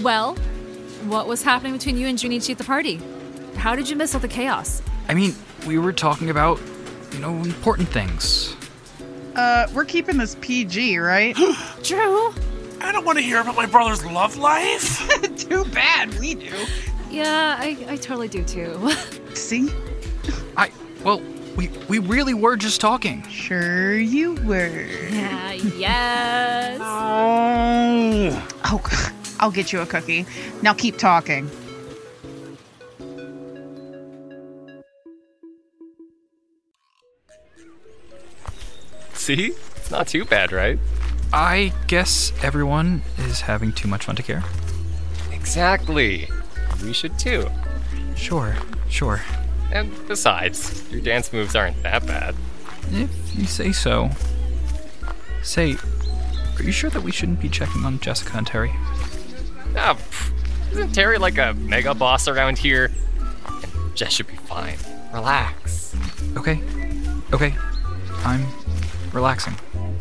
Well, what was happening between you and Junichi at the party? How did you miss all the chaos? I mean, we were talking about, important things. We're keeping this PG, right? Drew? I don't want to hear about my brother's love life. Too bad, we do. Yeah, I totally do too. See? We really were just talking. Sure you were. Yeah, yes. Oh, I'll get you a cookie. Now keep talking. See? It's not too bad, right? I guess everyone is having too much fun to care. Exactly. We should too. Sure. And besides, your dance moves aren't that bad. If you say so. Say, are you sure that we shouldn't be checking on Jessica and Terry? Isn't Terry like a mega boss around here? And Jess should be fine. Relax. Okay. I'm relaxing.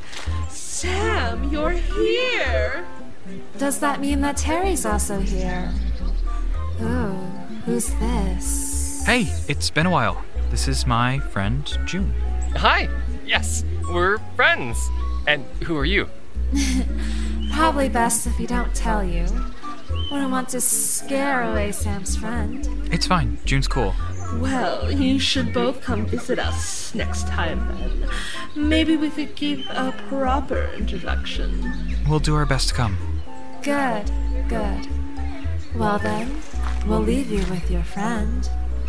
Sam, you're here! Does that mean that Terry's also here? Oh, who's this? Hey, it's been a while. This is my friend, June. Hi. Yes, we're friends. And who are you? Probably best if you don't tell you. Wouldn't want to scare away Sam's friend. It's fine. June's cool. Well, you should both come visit us next time then. Maybe we could give a proper introduction. We'll do our best to come. Good. Well then, we'll leave you with your friend.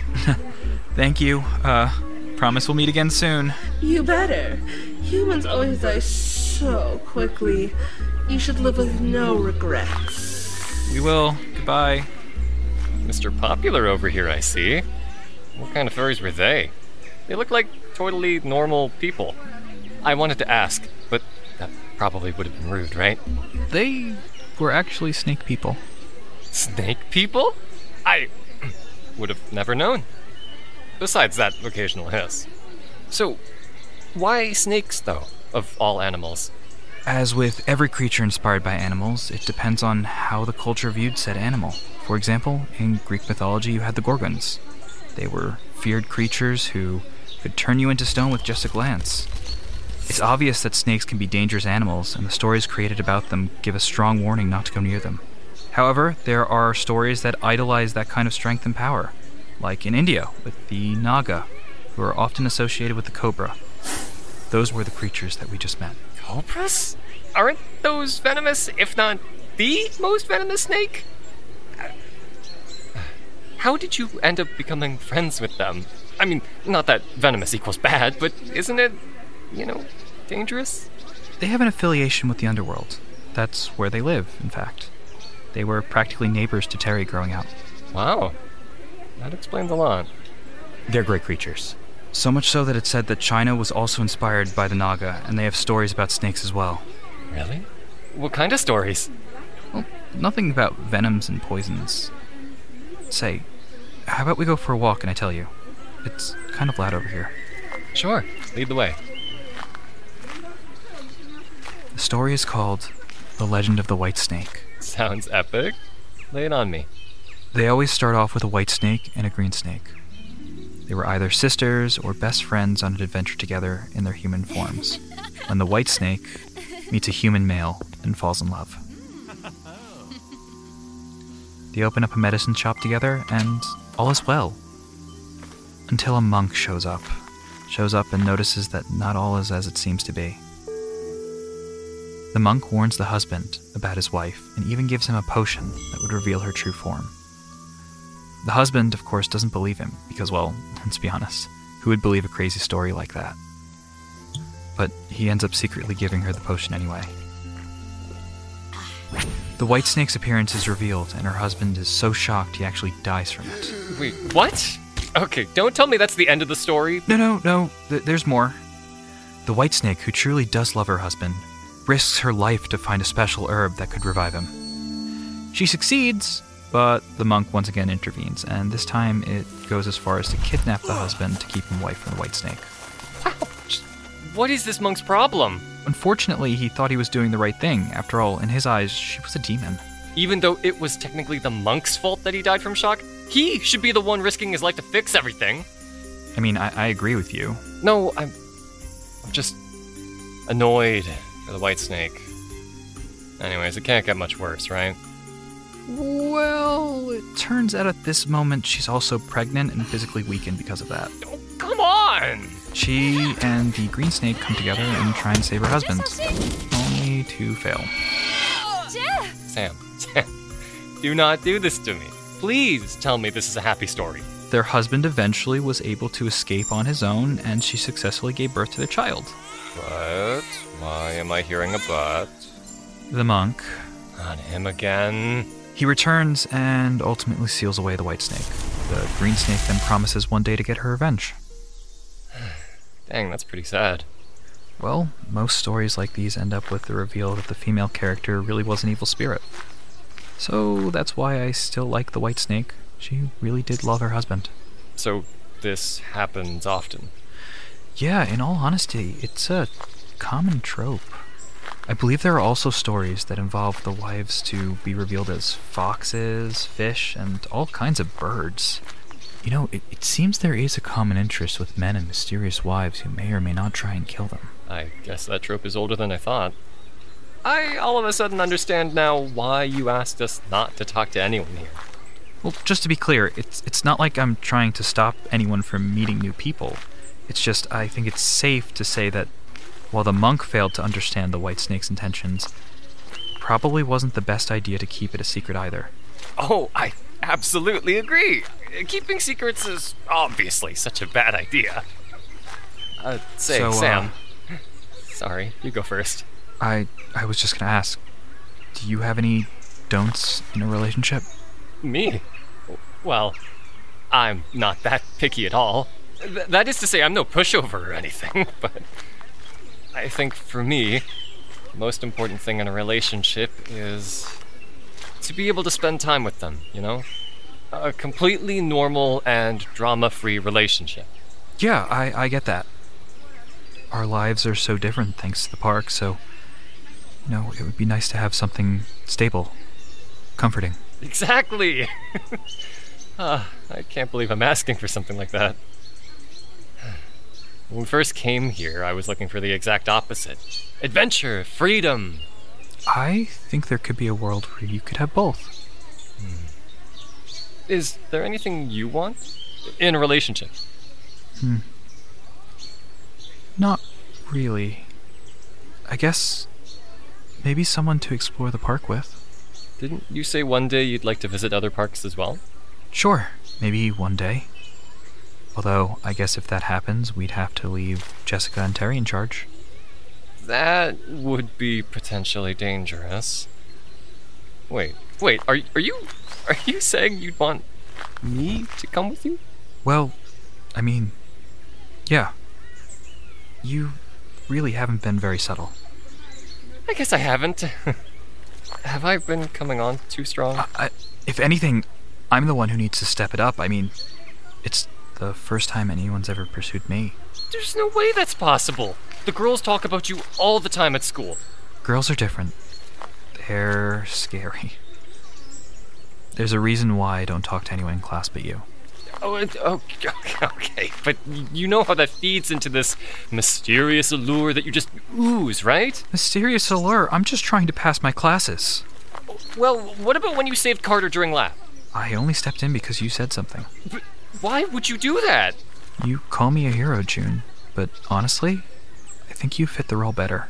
Thank you. Promise we'll meet again soon. You better. Humans always die so quickly. You should live with no regrets. We will. Goodbye. Mr. Popular over here, I see. What kind of furries were they? They look like totally normal people. I wanted to ask, but that probably would have been rude, right? They were actually snake people. Snake people? I would have never known. Besides that occasional hiss. So, why snakes, though, of all animals? As with every creature inspired by animals, it depends on how the culture viewed said animal. For example, in Greek mythology, you had the Gorgons. They were feared creatures who could turn you into stone with just a glance. It's obvious that snakes can be dangerous animals, and the stories created about them give a strong warning not to go near them. However, there are stories that idolize that kind of strength and power, like in India with the Naga, who are often associated with the cobra. Those were the creatures that we just met. Cobras? Aren't those venomous, if not the most venomous snake? How did you end up becoming friends with them? I mean, not that venomous equals bad, but isn't it, dangerous? They have an affiliation with the underworld. That's where they live, in fact. They were practically neighbors to Terry growing up. Wow. That explains a lot. They're great creatures. So much so that it's said that China was also inspired by the Naga, and they have stories about snakes as well. Really? What kind of stories? Well, nothing about venoms and poisons. Say, how about we go for a walk and I tell you? It's kind of loud over here. Sure. Lead the way. The story is called The Legend of the White Snake. Sounds epic. Lay it on me. They always start off with a white snake and a green snake. They were either sisters or best friends on an adventure together in their human forms, when the white snake meets a human male and falls in love. They open up a medicine shop together, and all is well. Until a monk shows up and notices that not all is as it seems to be. The monk warns the husband about his wife, and even gives him a potion that would reveal her true form. The husband, of course, doesn't believe him, because, well, let's be honest, who would believe a crazy story like that? But he ends up secretly giving her the potion anyway. The white snake's appearance is revealed, and her husband is so shocked he actually dies from it. Wait, what? Okay, don't tell me that's the end of the story. No, there's more. The white snake, who truly does love her husband, risks her life to find a special herb that could revive him. She succeeds, but the monk once again intervenes, and this time it goes as far as to kidnap the husband to keep him away from the white snake. Ouch! What is this monk's problem? Unfortunately, he thought he was doing the right thing. After all, in his eyes, she was a demon. Even though it was technically the monk's fault that he died from shock, he should be the one risking his life to fix everything. I mean, I agree with you. No, I'm just annoyed for the White Snake. Anyways, it can't get much worse, right? Well, it turns out at this moment she's also pregnant and physically weakened because of that. Oh, come on! She and the Green Snake come together and try and save her husband, only to fail. Sam, do not do this to me. Please tell me this is a happy story. Their husband eventually was able to escape on his own, and she successfully gave birth to their child. But why am I hearing a but? The monk. Not him again. He returns and ultimately seals away the White Snake. The Green Snake then promises one day to get her revenge. Dang, that's pretty sad. Well, most stories like these end up with the reveal that the female character really was an evil spirit. So that's why I still like the White Snake. She really did love her husband. So this happens often? Yeah, in all honesty, it's a common trope. I believe there are also stories that involve the wives to be revealed as foxes, fish, and all kinds of birds. You know, it seems there is a common interest with men and mysterious wives who may or may not try and kill them. I guess that trope is older than I thought. I all of a sudden understand now why you asked us not to talk to anyone here. Well, just to be clear, it's not like I'm trying to stop anyone from meeting new people. It's just I think it's safe to say that while the monk failed to understand the White Snake's intentions, probably wasn't the best idea to keep it a secret either. Oh, I absolutely agree. Keeping secrets is obviously such a bad idea. Sam. Sorry, you go first. I was just gonna ask, do you have any don'ts in a relationship? Me? Well, I'm not that picky at all. That is to say, I'm no pushover or anything, but I think for me, the most important thing in a relationship is to be able to spend time with them, you know? A completely normal and drama-free relationship. Yeah, I get that. Our lives are so different thanks to the park, so, you know, it would be nice to have something stable, comforting. Exactly! I can't believe I'm asking for something like that. When we first came here, I was looking for the exact opposite. Adventure, freedom. I think there could be a world where you could have both. Is there anything you want in a relationship? Not really. I guess maybe someone to explore the park with. Didn't you say one day you'd like to visit other parks as well? Sure, maybe one day. Although, I guess if that happens, we'd have to leave Jessica and Terry in charge. That would be potentially dangerous. Wait, are you saying you'd want me to come with you? Well, I mean, yeah. You really haven't been very subtle. I guess I haven't. Have I been coming on too strong? If anything, I'm the one who needs to step it up. I mean, it's the first time anyone's ever pursued me. There's no way that's possible. The girls talk about you all the time at school. Girls are different. They're scary. There's a reason why I don't talk to anyone in class but you. Oh, okay, but you know how that feeds into this mysterious allure that you just ooze, right? Mysterious allure? I'm just trying to pass my classes. Well, what about when you saved Carter during lab? I only stepped in because you said something. But why would you do that? You call me a hero, June, but honestly, I think you fit the role better.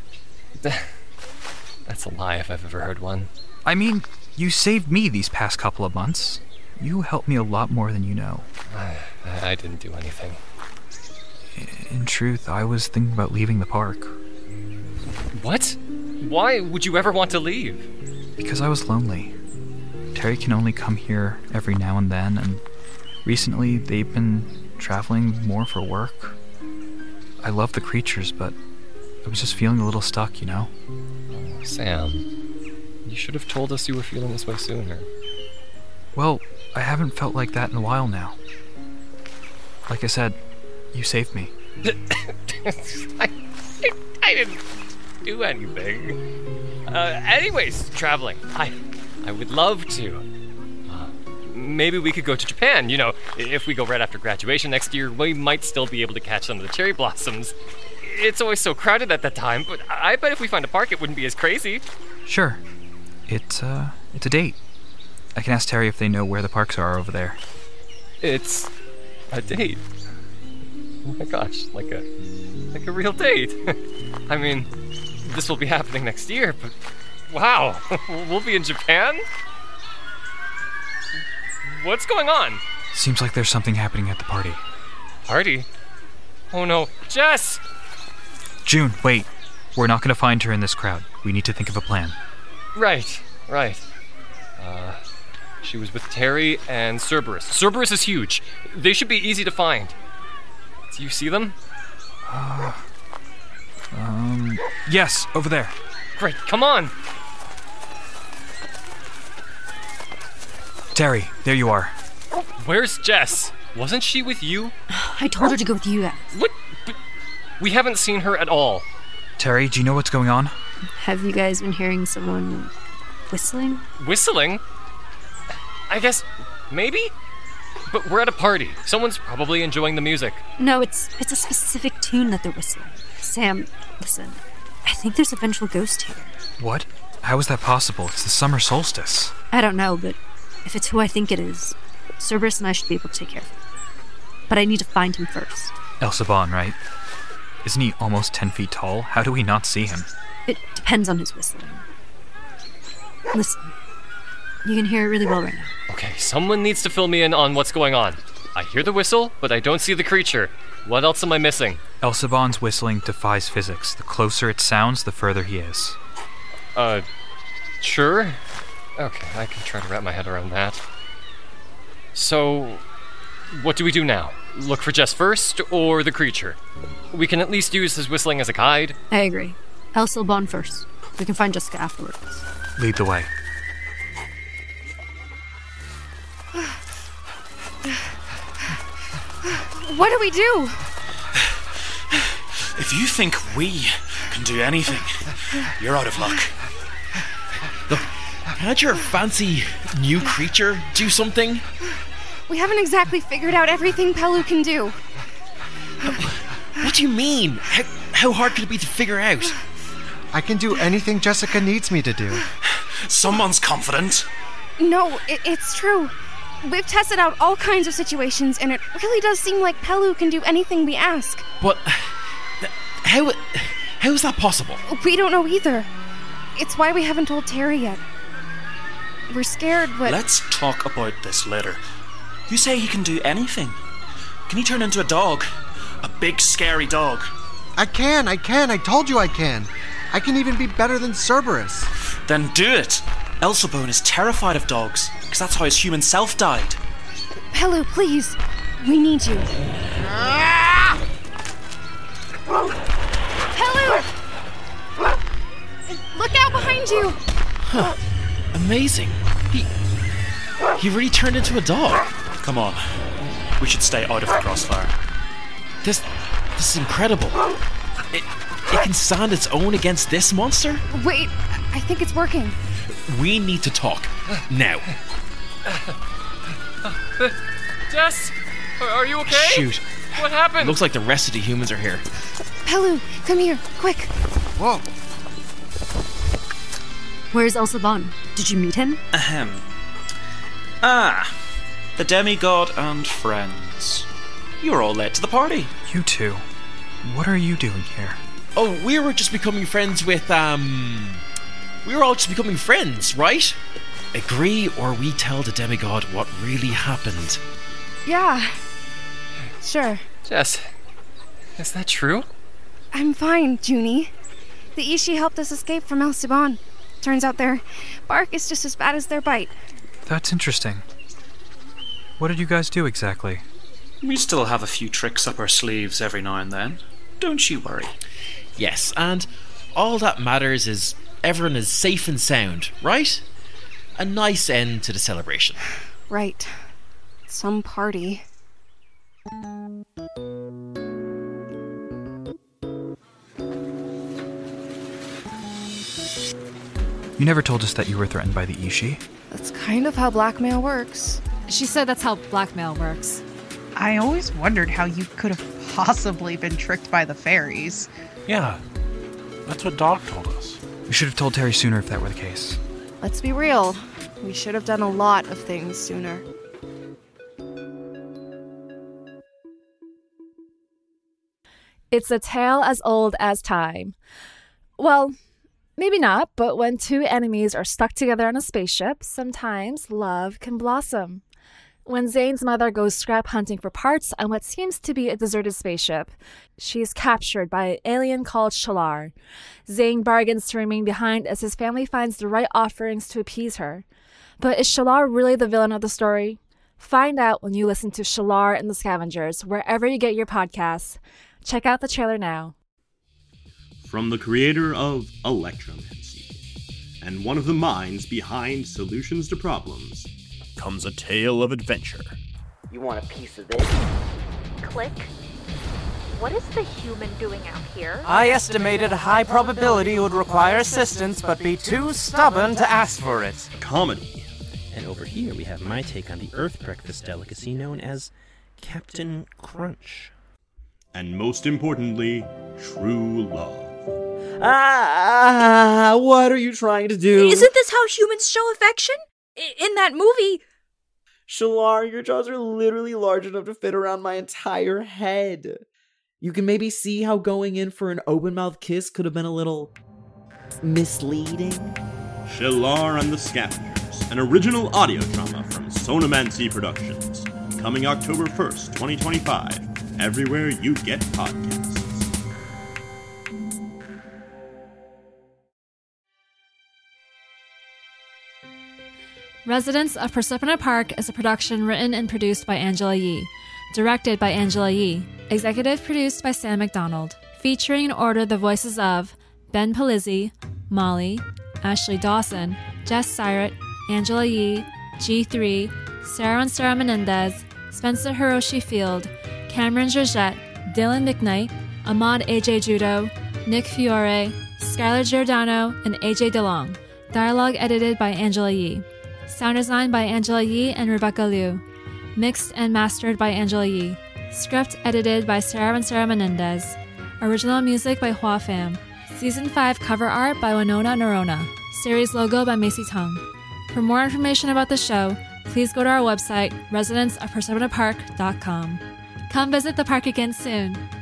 That's a lie if I've ever heard one. I mean, you saved me these past couple of months. You helped me a lot more than you know. I didn't do anything. In truth, I was thinking about leaving the park. What? Why would you ever want to leave? Because I was lonely. Terry can only come here every now and then, and recently they've been traveling more for work. I love the creatures, but I was just feeling a little stuck, you know? Oh, Sam, you should have told us you were feeling this way sooner. Well, I haven't felt like that in a while now. Like I said, you saved me. I didn't do anything. Anyways, traveling. I would love to. Maybe we could go to Japan. You know, if we go right after graduation next year, we might still be able to catch some of the cherry blossoms. It's always so crowded at that time, but I bet if we find a park, it wouldn't be as crazy. Sure. It's a date. I can ask Terry if they know where the parks are over there. It's a date. Oh my gosh, like a real date. I mean, this will be happening next year, but wow, we'll be in Japan? What's going on? Seems like there's something happening at the party. Party? Oh no, Jess! June, wait. We're not going to find her in this crowd. We need to think of a plan. Right. She was with Terry and Cerberus. Cerberus is huge. They should be easy to find. Do you see them? Yes, over there. Great, come on! Terry, there you are. Where's Jess? Wasn't she with you? I told her to go with you guys. What? But we haven't seen her at all. Terry, do you know what's going on? Have you guys been hearing someone whistling? Whistling? I guess, maybe? But we're at a party. Someone's probably enjoying the music. No, it's a specific tune that they're whistling. Sam, listen. I think there's a vengeful ghost here. What? How is that possible? It's the summer solstice. I don't know, but if it's who I think it is, Cerberus and I should be able to take care of him. But I need to find him first. Elsaban, right? Isn't he almost 10 feet tall? How do we not see him? It depends on his whistling. Listen. You can hear it really well right now. Okay, someone needs to fill me in on what's going on. I hear the whistle, but I don't see the creature. What else am I missing? Elsaban's whistling defies physics. The closer it sounds, the further he is. Sure? Okay, I can try to wrap my head around that. So, what do we do now? Look for Jess first, or the creature? We can at least use his whistling as a guide. I agree. Elsaban first. We can find Jessica afterwards. Lead the way. What do we do? If you think we can do anything, you're out of luck. Look, can't your fancy new creature do something? We haven't exactly figured out everything Pelu can do. What do you mean? How hard could it be to figure out? I can do anything Jessica needs me to do. Someone's confident. No, it's true. We've tested out all kinds of situations, and it really does seem like Pelu can do anything we ask. But how is that possible? We don't know either. It's why we haven't told Terry yet. We're scared, but... Let's talk about this later. You say he can do anything. Can he turn into a dog? A big, scary dog? I can. I told you I can. I can even be better than Cerberus. Then do it. Elsabone is terrified of dogs, because that's how his human self died. Pelu, please. We need you. Pelu! Look out behind you! Huh. Amazing. He really turned into a dog. Come on. We should stay out of the crossfire. This is incredible. It can stand its own against this monster? Wait, I think it's working. We need to talk. Now. Jess! Are you okay? Shoot. What happened? Looks like the rest of the humans are here. Pelu, come here, quick. Whoa. Where's Elsaban? Did you meet him? Ahem. The demigod and friends. You were all late to the party. You two. What are you doing here? Oh, we were just becoming friends with, We were all just becoming friends, right? Agree or we tell the demigod what really happened. Yeah. Sure. Jess, is that true? I'm fine, Junie. The Ishi helped us escape from Elsaban. Turns out their bark is just as bad as their bite. That's interesting. What did you guys do exactly? We still have a few tricks up our sleeves every now and then. Don't you worry. Yes, and all that matters is everyone is safe and sound, right? A nice end to the celebration. Right. Some party. You never told us that you were threatened by the Ishi. That's kind of how blackmail works. She said that's how blackmail works. I always wondered how you could have possibly been tricked by the fairies. Yeah, that's what Doc told us. We should have told Terry sooner if that were the case. Let's be real. We should have done a lot of things sooner. It's a tale as old as time. Well, maybe not, but when two enemies are stuck together on a spaceship, sometimes love can blossom. When Zane's mother goes scrap hunting for parts on what seems to be a deserted spaceship, she is captured by an alien called Shalar. Zane bargains to remain behind as his family finds the right offerings to appease her. But is Shalar really the villain of the story? Find out when you listen to Shalar and the Scavengers, wherever you get your podcasts. Check out the trailer now. From the creator of Electromancy, and one of the minds behind Solutions to Problems, comes a tale of adventure. You want a piece of this? Click. What is the human doing out here? I estimated a high probability would require assistance, but be too stubborn to ask for it. Comedy. And over here we have my take on the Earth breakfast delicacy known as Captain Crunch. And most importantly, true love. What are you trying to do? Isn't this how humans show affection? In that movie... Shalar, your jaws are literally large enough to fit around my entire head. You can maybe see how going in for an open-mouthed kiss could have been a little... misleading. Shalar and the Scavengers, an original audio drama from Sonomancy Productions. Coming October 1st, 2025, everywhere you get podcasts. Residents of Persephone Park is a production written and produced by Angela Yee, directed by Angela Yee, executive produced by Sam McDonald, featuring in order the voices of Ben Palizzi, Molly, Ashley Dawson, Jess Syrett, Angela Yee, G3, Sarah Menendez, Spencer Hiroshi Field, Cameron Georgette, Dylan McKnight, Ahmad AJ Judo, Nick Fiore, Skylar Giordano, and AJ DeLong. Dialogue edited by Angela Yee. Sound design by Angela Yee and Rebecca Liu. Mixed and mastered by Angela Yee. Script edited by Sarah Menendez. Original music by Hua Pham. Season 5 cover art by Winona Norona. Series logo by Macy Tung. For more information about the show, please go to our website, residenceofperseponapark.com. Come visit the park again soon.